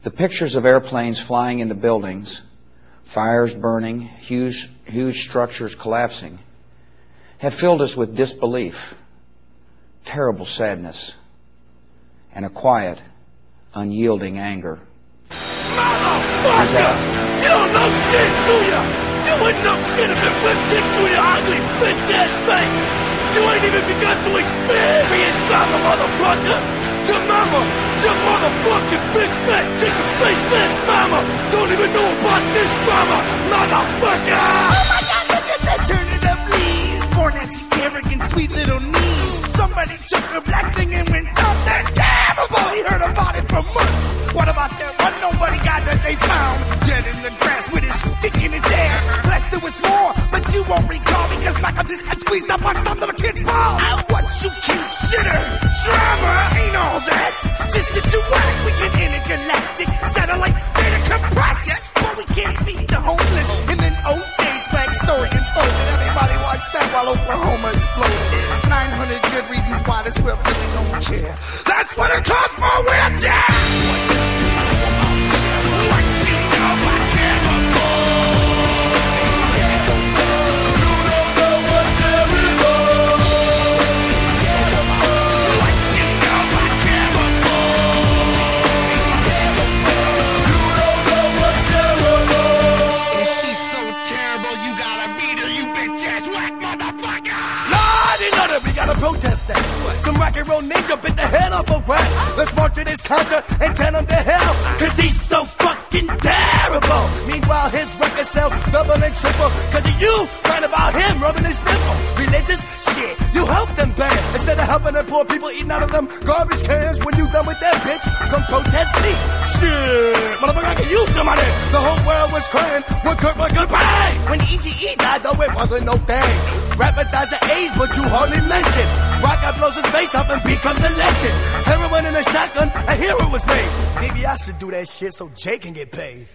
The pictures of airplanes flying into buildings, fires burning, huge structures collapsing, have filled us with disbelief, terrible sadness, and a quiet, unyielding anger. Motherfucker! You don't know shit, do ya? You wouldn't know shit if it whipped it through your ugly bitch-ass face! You ain't even begun to experience drama, motherfucker! Your mama, your motherfucking big fat chicken-faced mama don't even know about this drama, motherfucker! Oh my God, look at that, turn it up, please! Born at she arrogant, sweet little knees. Somebody took her black thing and went, oh, that's terrible! He heard about it for months. What about that one nobody got that they found? Dead in the grass with his dick in his ass. Let's do us more, but you won't recall because Michael just got squeezed up on some little kid's balls. What you consider drama ain't all that. It's just that you whack. We can intergalactic satellite data compress. Yes, but we can't see the homeless. And then OJ's backstory unfolded. Everybody watched that while Oklahoma exploded. 900 good reasons why this world really don't care. That's what it comes for. We're dead. We gotta protest that. Some rock and roll ninja bit the head off a rat. Let's march to this concert and tell him to hell, cause he's so fucking terrible. Meanwhile his record sales double and triple, cause of you crying about him rubbing his nipple. Religious shit, you help them bands instead of helping the poor people eating out of them garbage cans. When you done with that bitch, come protest me. Shit, motherfucker, I can use somebody. The whole world was crying when Kurt was goodbye. When Eazy-E died though it wasn't no thing. Rapper dies of AIDS but you hardly mention. Rock guy blows his face up and becomes a legend. Heroin in a shotgun, a hero was made. Maybe I should do that shit so Jay can get paid.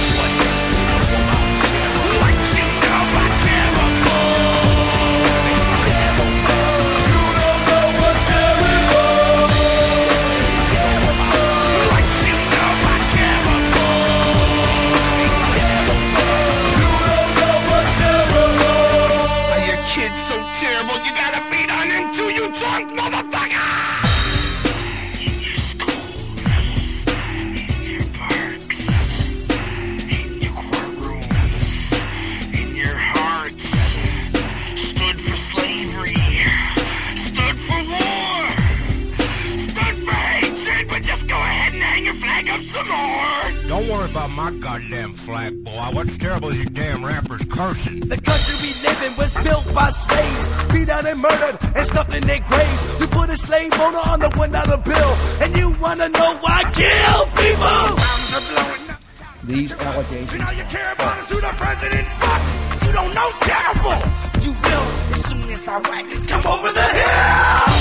Motherfucker! In your schools, in your parks, in your courtrooms, in your hearts, stood for slavery, stood for war, stood for hatred, but just go ahead and hang your flag up some more! Don't worry about my goddamn flag, boy. What's terrible is you damn rappers cursing. The country we live in was built by slaves, beat out and murdered and stuffed in their graves. You put a slave owner on the $1 bill, and you wanna know why kill people? These allegations. And all you care about is who the president fucked. You don't know terrible. You will as soon as our wagons come over the hill.